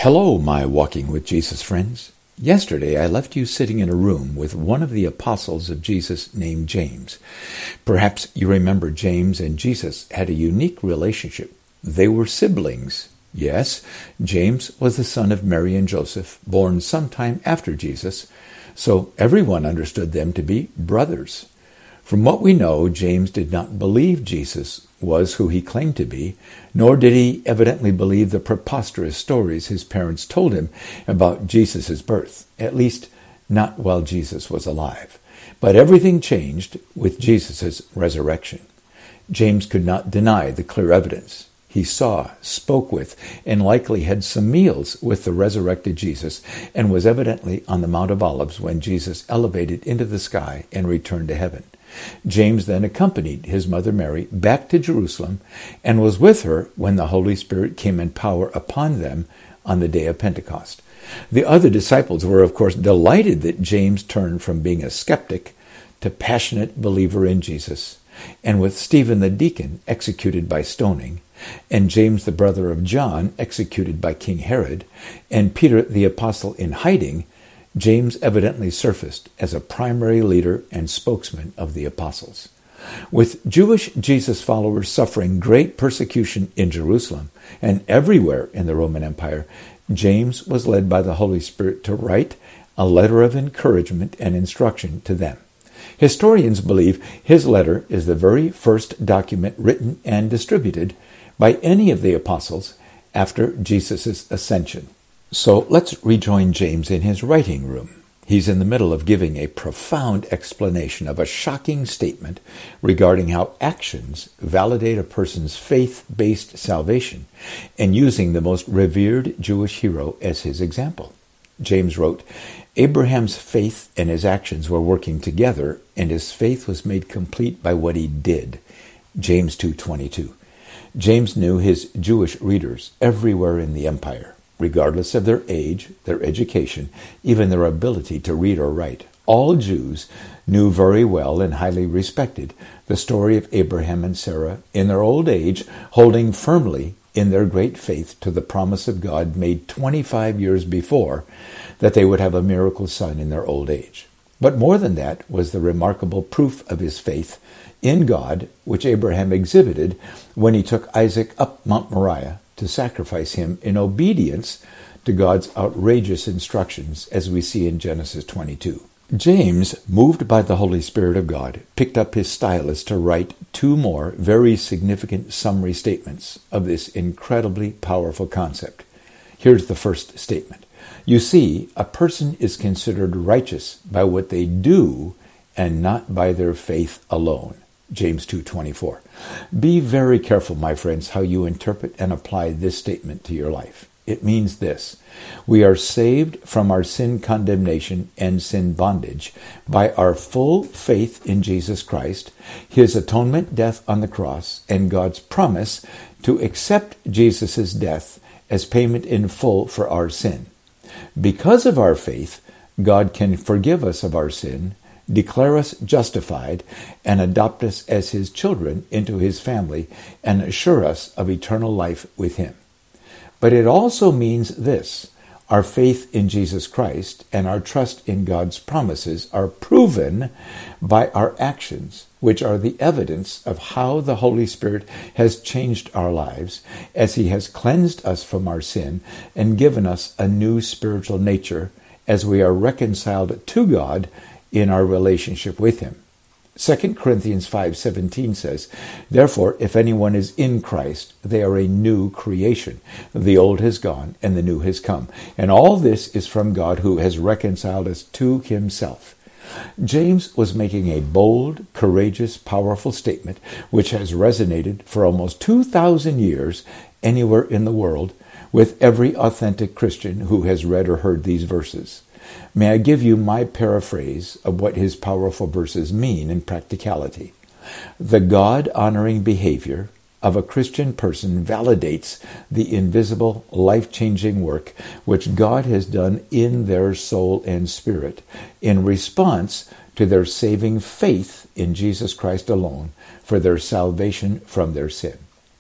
Hello, my Walking with Jesus friends. Yesterday I left you sitting in a room with one of the apostles of Jesus named James. Perhaps you remember James and Jesus had a unique relationship. They were siblings. Yes, James was the son of Mary and Joseph, born sometime after Jesus, so everyone understood them to be brothers. From what we know, James did not believe Jesus was who he claimed to be, nor did he evidently believe the preposterous stories his parents told him about Jesus' birth, at least not while Jesus was alive. But everything changed with Jesus' resurrection. James could not deny the clear evidence. He saw, spoke with, and likely had some meals with the resurrected Jesus, and was evidently on the Mount of Olives when Jesus elevated into the sky and returned to heaven. James then accompanied his mother Mary back to Jerusalem and was with her when the Holy Spirit came in power upon them on the day of Pentecost. The other disciples were, of course, delighted that James turned from being a skeptic to passionate believer in Jesus, and with Stephen the deacon executed by stoning, and James the brother of John executed by King Herod, and Peter the apostle in hiding, James evidently surfaced as a primary leader and spokesman of the apostles. With Jewish Jesus followers suffering great persecution in Jerusalem and everywhere in the Roman Empire, James was led by the Holy Spirit to write a letter of encouragement and instruction to them. Historians believe his letter is the very first document written and distributed by any of the apostles after Jesus' ascension. So let's rejoin James in his writing room. He's in the middle of giving a profound explanation of a shocking statement regarding how actions validate a person's faith-based salvation, and using the most revered Jewish hero as his example. James wrote, "Abraham's faith and his actions were working together, and his faith was made complete by what he did." James 2:22. James knew his Jewish readers everywhere in the empire, regardless of their age, their education, even their ability to read or write. All Jews knew very well and highly respected the story of Abraham and Sarah in their old age, holding firmly in their great faith to the promise of God made 25 years before that they would have a miracle son in their old age. But more than that was the remarkable proof of his faith in God, which Abraham exhibited when he took Isaac up Mount Moriah to sacrifice him in obedience to God's outrageous instructions, as we see in Genesis 22. James, moved by the Holy Spirit of God, picked up his stylus to write two more very significant summary statements of this incredibly powerful concept. Here's the first statement. You see, a person is considered righteous by what they do and not by their faith alone. James 2:24. Be very careful, my friends, how you interpret and apply this statement to your life. It means this: we are saved from our sin condemnation and sin bondage by our full faith in Jesus Christ, his atonement death on the cross, and God's promise to accept Jesus' death as payment in full for our sin. Because of our faith, God can forgive us of our sin, declare us justified, and adopt us as his children into his family, and assure us of eternal life with him. But it also means this: our faith in Jesus Christ and our trust in God's promises are proven by our actions, which are the evidence of how the Holy Spirit has changed our lives, as he has cleansed us from our sin and given us a new spiritual nature as we are reconciled to God in our relationship with him. 2 Corinthians 5:17 says, "Therefore, if anyone is in Christ, they are a new creation. The old has gone and the new has come. And all this is from God, who has reconciled us to himself." James was making a bold, courageous, powerful statement which has resonated for almost 2,000 years anywhere in the world with every authentic Christian who has read or heard these verses. May I give you my paraphrase of what his powerful verses mean in practicality. The God-honoring behavior of a Christian person validates the invisible, life-changing work which God has done in their soul and spirit in response to their saving faith in Jesus Christ alone for their salvation from their sin.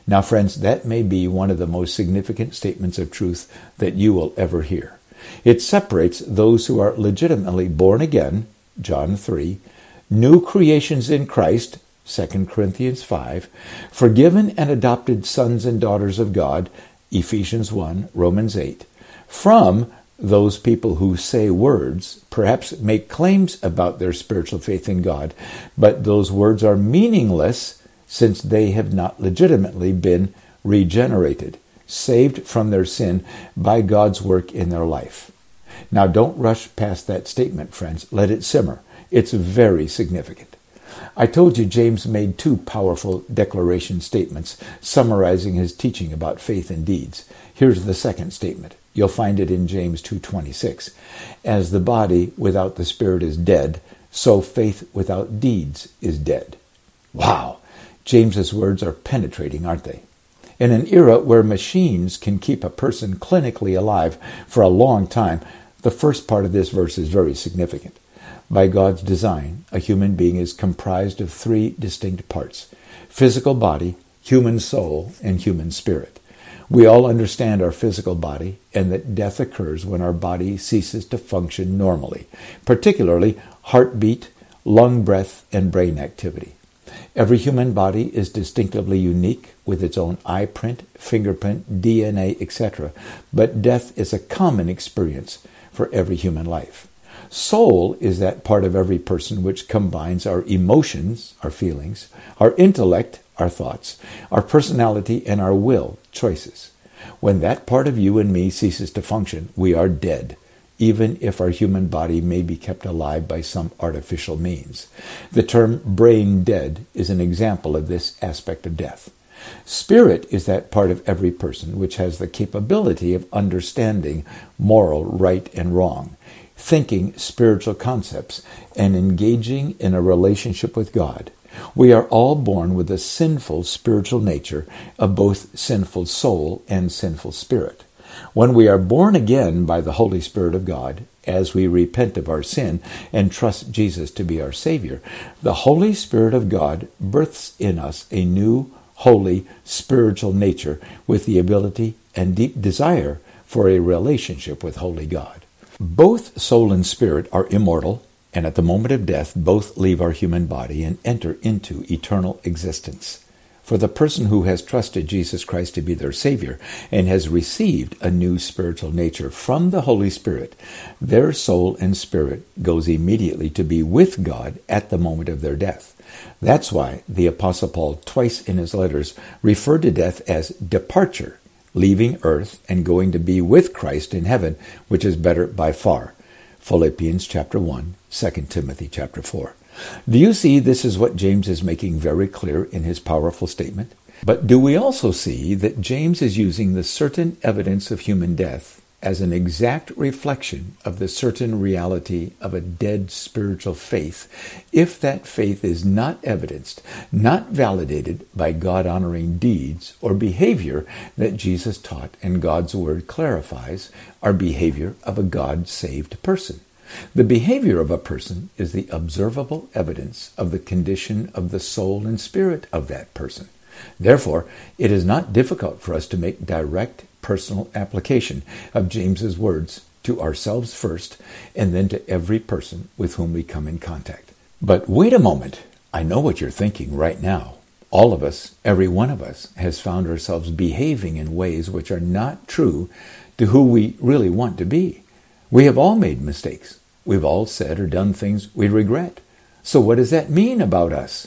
Now, friends, that may be one of the most significant statements of truth that you will ever hear. It separates those who are legitimately born again, John 3, new creations in Christ, 2 Corinthians 5, forgiven and adopted sons and daughters of God, Ephesians 1, Romans 8, from those people who say words, perhaps make claims about their spiritual faith in God, but those words are meaningless since they have not legitimately been regenerated, saved from their sin by God's work in their life. Now, don't rush past that statement, friends. Let it simmer. It's very significant. I told you James made two powerful declaration statements summarizing his teaching about faith and deeds. Here's the second statement. You'll find it in James 2:26. As the body without the spirit is dead, so faith without deeds is dead. Wow! James's words are penetrating, aren't they? In an era where machines can keep a person clinically alive for a long time, the first part of this verse is very significant. By God's design, a human being is comprised of three distinct parts: physical body, human soul, and human spirit. We all understand our physical body and that death occurs when our body ceases to function normally, particularly heartbeat, lung breath, and brain activity. Every human body is distinctively unique with its own eye print, fingerprint, DNA, etc., but death is a common experience for every human life. Soul is that part of every person which combines our emotions, our feelings, our intellect, our thoughts, our personality, and our will, choices. When that part of you and me ceases to function, we are dead, even if our human body may be kept alive by some artificial means. The term brain dead is an example of this aspect of death. Spirit is that part of every person which has the capability of understanding moral right and wrong, thinking spiritual concepts, and engaging in a relationship with God. We are all born with a sinful spiritual nature of both sinful soul and sinful spirit. When we are born again by the Holy Spirit of God, as we repent of our sin and trust Jesus to be our Savior, the Holy Spirit of God births in us a new, holy, spiritual nature with the ability and deep desire for a relationship with Holy God. Both soul and spirit are immortal, and at the moment of death, both leave our human body and enter into eternal existence. For the person who has trusted Jesus Christ to be their Savior and has received a new spiritual nature from the Holy Spirit, their soul and spirit goes immediately to be with God at the moment of their death. That's why the Apostle Paul, twice in his letters, referred to death as departure, leaving earth and going to be with Christ in heaven, which is better by far. Philippians chapter 1, 2 Timothy chapter 4. Do you see this is what James is making very clear in his powerful statement? But do we also see that James is using the certain evidence of human death as an exact reflection of the certain reality of a dead spiritual faith, if that faith is not evidenced, not validated by God-honoring deeds or behavior that Jesus taught and God's Word clarifies our behavior of a God-saved person? The behavior of a person is the observable evidence of the condition of the soul and spirit of that person. Therefore, it is not difficult for us to make direct personal application of James's words to ourselves first, and then to every person with whom we come in contact. But wait a moment. I know what you're thinking right now. All of us, every one of us, has found ourselves behaving in ways which are not true to who we really want to be. We have all made mistakes. We've all said or done things we regret. So what does that mean about us?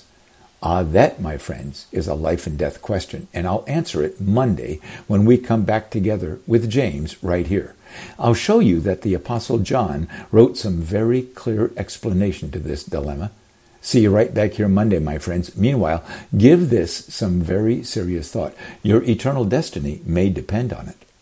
That, my friends, is a life and death question, and I'll answer it Monday when we come back together with James right here. I'll show you that the Apostle John wrote some very clear explanation to this dilemma. See you right back here Monday, my friends. Meanwhile, give this some very serious thought. Your eternal destiny may depend on it.